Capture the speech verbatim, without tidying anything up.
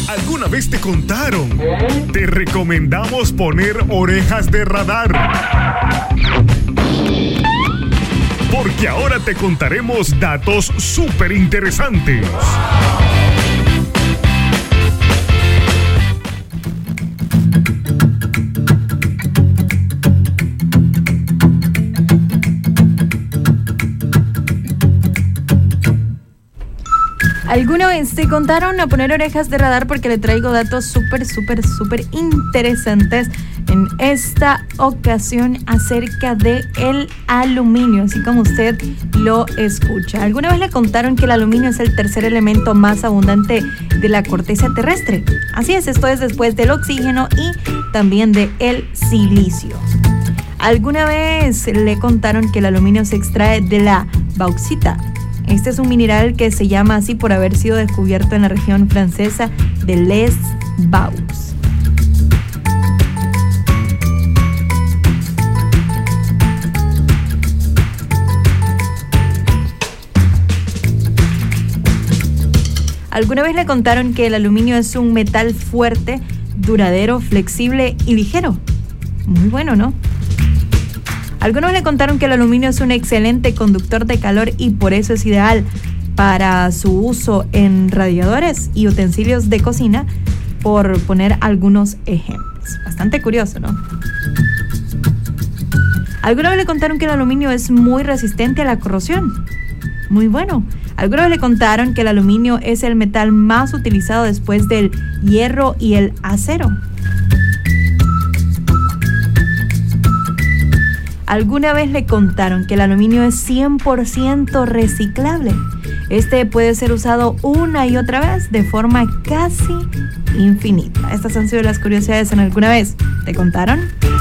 ¿Alguna vez te contaron? Te recomendamos poner orejas de radar. Porque ahora te contaremos datos súper interesantes. ¿Alguna vez te contaron a poner orejas de radar? Porque le traigo datos súper, súper, súper interesantes en esta ocasión acerca de el aluminio, así como usted lo escucha. ¿Alguna vez le contaron que el aluminio es el tercer elemento más abundante de la corteza terrestre? Así es, esto es después del oxígeno y también de el silicio. ¿Alguna vez le contaron que el aluminio se extrae de la bauxita? Este es un mineral que se llama así por haber sido descubierto en la región francesa de Les Baux. ¿Alguna vez le contaron que el aluminio es un metal fuerte, duradero, flexible y ligero? Muy bueno, ¿no? Algunos le contaron que el aluminio es un excelente conductor de calor y por eso es ideal para su uso en radiadores y utensilios de cocina, por poner algunos ejemplos. Bastante curioso, ¿no? Alguna vez le contaron que el aluminio es muy resistente a la corrosión. Muy bueno. Alguna vez le contaron que el aluminio es el metal más utilizado después del hierro y el acero. ¿Alguna vez le contaron que el aluminio es cien por ciento reciclable? Este puede ser usado una y otra vez de forma casi infinita. Estas han sido las curiosidades en alguna vez. ¿Te contaron?